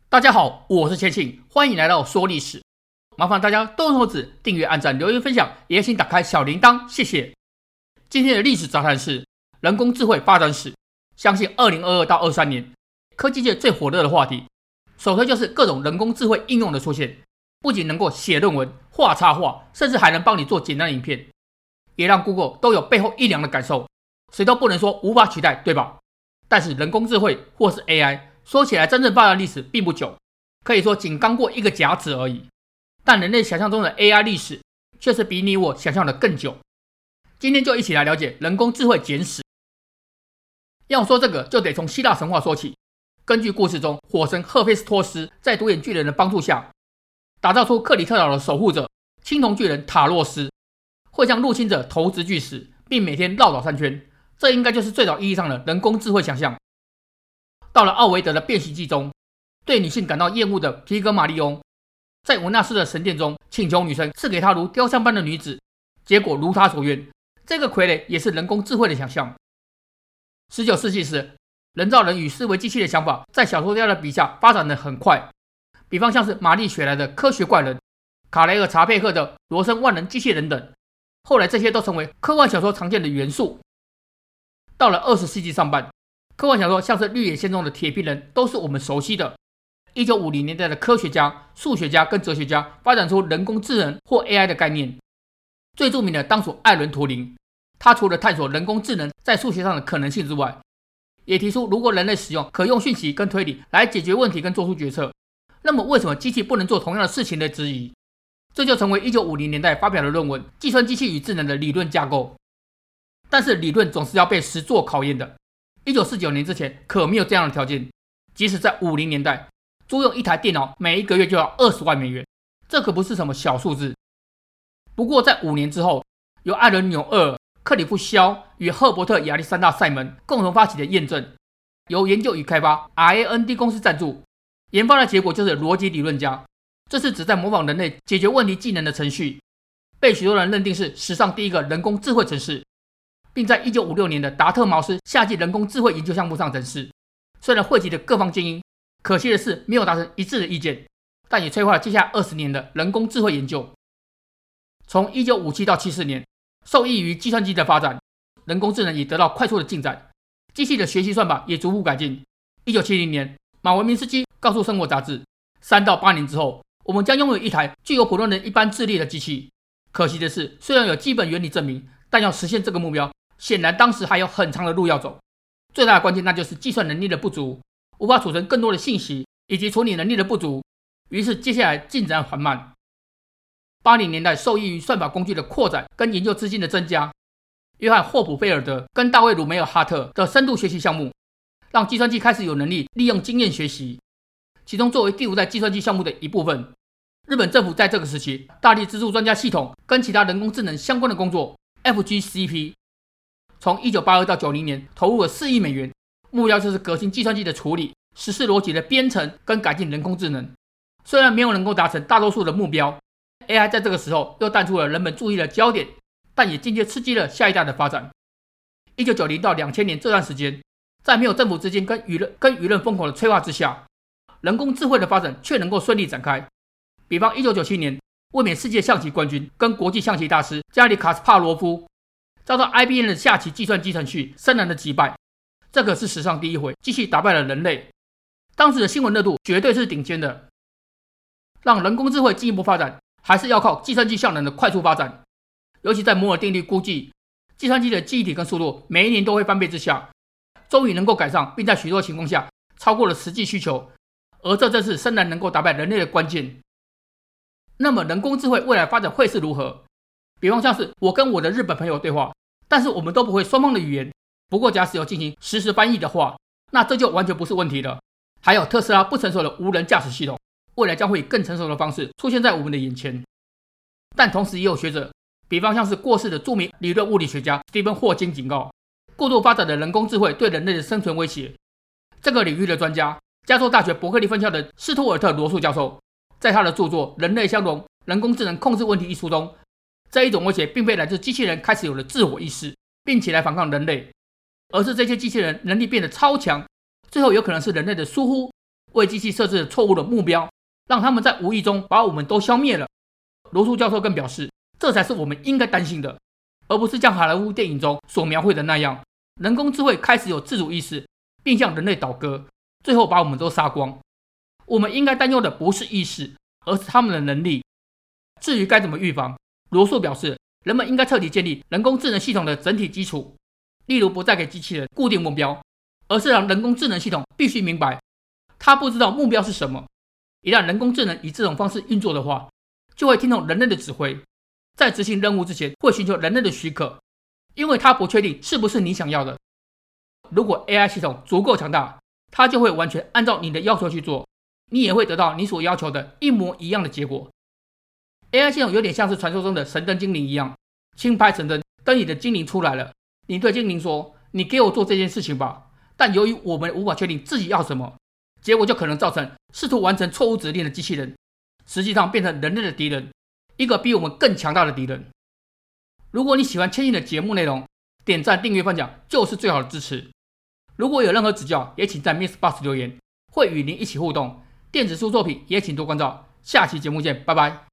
大家好，我是千庆，欢迎来到说历史。麻烦大家动动手指订阅、按赞、留言、分享，也请打开小铃铛，谢谢。今天的历史杂谈是人工智慧发展史。相信2022到23年，科技界最火热的话题，首推就是各种人工智慧应用的出现。不仅能够写论文、画插画，甚至还能帮你做简单的影片，也让 Google 都有背后一凉的感受。谁都不能说无法取代，对吧？但是人工智慧或是 AI，说起来真正发展历史并不久，可以说仅刚过一个甲子而已。但人类想象中的 AI 历史却是比你我想象的更久。今天就一起来了解人工智慧简史。要说这个，就得从希腊神话说起。根据故事中火神赫菲斯托斯在独眼巨人的帮助下，打造出克里特岛的守护者青铜巨人塔洛斯，会将入侵者投掷巨石，并每天绕岛3圈。这应该就是最早意义上的人工智慧想象。到了奥维德的变形记中，对女性感到厌恶的皮格马利翁，在维纳斯的神殿中请求女神赐给他如雕像般的女子，结果如他所愿。这个傀儡也是人工智慧的想象。19世纪时，人造人与思维机器的想法在小说家的笔下发展得很快，比方像是玛丽雪莱的科学怪人，卡雷尔查佩克的罗森万能机器人等，后来这些都成为科幻小说常见的元素。到了20世纪上半，科幻小说像是绿野仙踪的铁皮人都是我们熟悉的。1950年代的科学家、数学家跟哲学家发展出人工智能或 AI 的概念，最著名的当属艾伦·图灵。他除了探索人工智能在数学上的可能性之外，也提出如果人类使用可用讯息跟推理来解决问题跟做出决策，那么为什么机器不能做同样的事情的质疑。这就成为1950年代发表的论文《计算机器与智能的理论架构》。但是理论总是要被实作考验的。1949年之前可没有这样的条件，即使在50年代，租用一台电脑每一个月就要20万美元，这可不是什么小数字。不过在5年之后，由艾伦·纽厄尔、克里夫·肖与赫伯特·亚历山大·塞门共同发起的验证，由研究与开发 RAND 公司赞助，研发的结果就是逻辑理论家。这是旨在模仿人类解决问题技能的程序，被许多人认定是史上第一个人工智慧程式，并在1956年的达特茅斯夏季人工智慧研究项目上展示。虽然汇集了各方精英，可惜的是没有达成一致的意见，但也催化了接下来20年的人工智慧研究。从1957到74年，受益于计算机的发展，人工智能也得到快速的进展，机器的学习算法也逐步改进。1970年，马文明斯基告诉《生活》杂志，3到8年之后，我们将拥有一台具有普通人一般智力的机器。可惜的是，虽然有基本原理证明，但要实现这个目标，显然当时还有很长的路要走。最大的关键那就是计算能力的不足，无法储存更多的信息，以及处理能力的不足，于是接下来进展缓慢。80年代受益于算法工具的扩展跟研究资金的增加，约翰霍普菲尔德跟大卫鲁梅尔哈特的深度学习项目，让计算机开始有能力利用经验学习。其中作为第5代计算机项目的一部分，日本政府在这个时期大力资助专家系统跟其他人工智能相关的工作 FGCP。 从1982到90年投入了4亿美元，目标就是革新计算机的处理、实施逻辑的编程跟改进人工智能。虽然没有能够达成大多数的目标， AI 在这个时候又淡出了人们注意的焦点，但也间接刺激了下一代的发展。1990到2000年这段时间，在没有政府资金跟舆论疯狂的催化之下，人工智慧的发展却能够顺利展开。比方1997年，卫冕世界象棋冠军跟国际象棋大师加里卡斯帕罗夫遭到 IBM 的下棋计算机程序深难的击败，这可是史上第一回机器打败了人类。当时的新闻热度绝对是顶尖的。让人工智慧进一步发展，还是要靠计算机效能的快速发展。尤其在摩尔定律估计计算机的记忆体跟速度每一年都会翻倍之下，终于能够赶上，并在许多情况下超过了实际需求，而这正是深难能够打败人类的关键。那么人工智慧未来发展会是如何？比方像是我跟我的日本朋友对话，但是我们都不会双方的语言，不过假使有进行实时翻译的话，那这就完全不是问题了。还有特斯拉不成熟的无人驾驶系统，未来将会以更成熟的方式出现在我们的眼前。但同时也有学者，比方像是过世的著名理论物理学家斯蒂芬·霍金警告，过度发展的人工智慧对人类的生存威胁。这个领域的专家，加州大学伯克利分校的斯图尔特·罗素教授，在他的著作《人类相容：人工智能控制问题》一书中，这一种威胁并非来自机器人开始有了自我意识，并且来反抗人类，而是这些机器人能力变得超强，最后有可能是人类的疏忽为机器设置了错误的目标，让他们在无意中把我们都消灭了。罗素教授更表示，这才是我们应该担心的，而不是像好莱坞电影中所描绘的那样，人工智慧开始有自主意识，并向人类倒戈，最后把我们都杀光。我们应该担忧的不是意识，而是他们的能力。至于该怎么预防，罗素表示，人们应该彻底建立人工智能系统的整体基础，例如不再给机器人固定目标，而是让人工智能系统必须明白，它不知道目标是什么。一旦人工智能以这种方式运作的话，就会听从人类的指挥，在执行任务之前会寻求人类的许可，因为它不确定是不是你想要的。如果 AI 系统足够强大，它就会完全按照你的要求去做，你也会得到你所要求的一模一样的结果。AI 系统有点像是传说中的神灯精灵一样，轻拍神灯，灯里的精灵出来了，你对精灵说，你给我做这件事情吧。但由于我们无法确定自己要什么，结果就可能造成试图完成错误指令的机器人实际上变成人类的敌人，一个比我们更强大的敌人。如果你喜欢千亿的节目内容，点赞、订阅、分享就是最好的支持。如果有任何指教，也请在 MixerBox 留言，会与您一起互动。电子书作品也请多关照。下期节目见，拜拜。